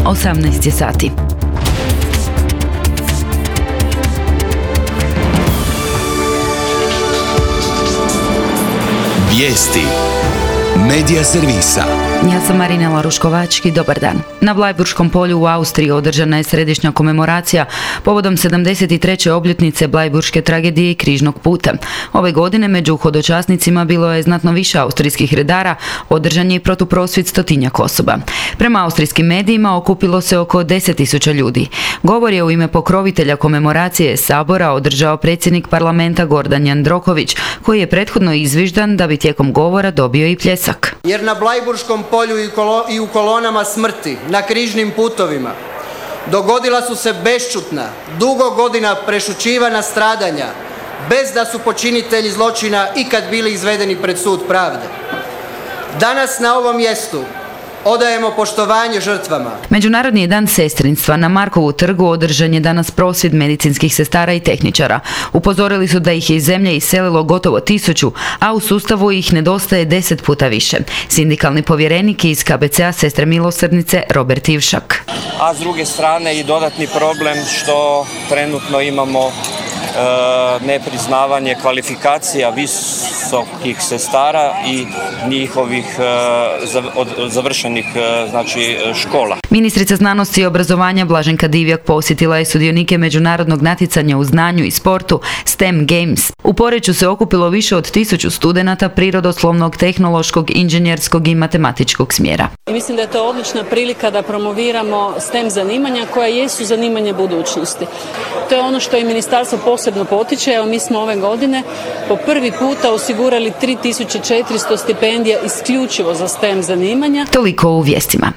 18 sati. Vijesti Medija servisa. Ja sam Marina Laruškovački, dobar dan. Na Blajburškom polju u Austriji održana je središnja komemoracija povodom 73. obljetnice Blajburške tragedije i križnog puta. Ove godine među hodočasnicima bilo je znatno više austrijskih redara, održan je i protuprosvjed 100-tinjak osoba. Prema austrijskim medijima okupilo se oko 10.000 ljudi. Govor je u ime pokrovitelja komemoracije Sabora održao predsjednik parlamenta Gordan Jandroković, koji je prethodno izviždan da bi tijekom govora dobio i pljesak. Jer na Blajburškom polju i u kolonama smrti, na križnim putovima, dogodila su se bešćutna, dugo godina prešućivana stradanja, bez da su počinitelji zločina ikad bili izvedeni pred sud pravde. Danas na ovom mjestu odajemo poštovanje žrtvama. Međunarodni je dan sestrinstva. Na Markovu trgu održan je danas prosvjed medicinskih sestara i tehničara. Upozorili su da ih je iz zemlje iselilo gotovo 1000, a u sustavu ih nedostaje 10 puta više. Sindikalni povjerenik iz KBC-a Sestre milosrdnice Robert Ivšak. A s druge strane i dodatni problem što trenutno imamo nepriznavanje kvalifikacija visokih sestara i njihovih završenih škola. Ministrica znanosti i obrazovanja Blaženka Divjak posjetila je sudionike međunarodnog natjecanja u znanju i sportu STEM Games. U Poreču se okupilo više od 1000 studenata prirodoslovnog, tehnološkog, inženjerskog i matematičkog smjera. Mislim da je to odlična prilika da promoviramo STEM zanimanja koja jesu zanimanje budućnosti. To je ono što i ministarstvo posebno potiče. Evo, mi smo ove godine po prvi puta osigurali 3400 stipendija isključivo za STEM zanimanja. Toliko u vijestima.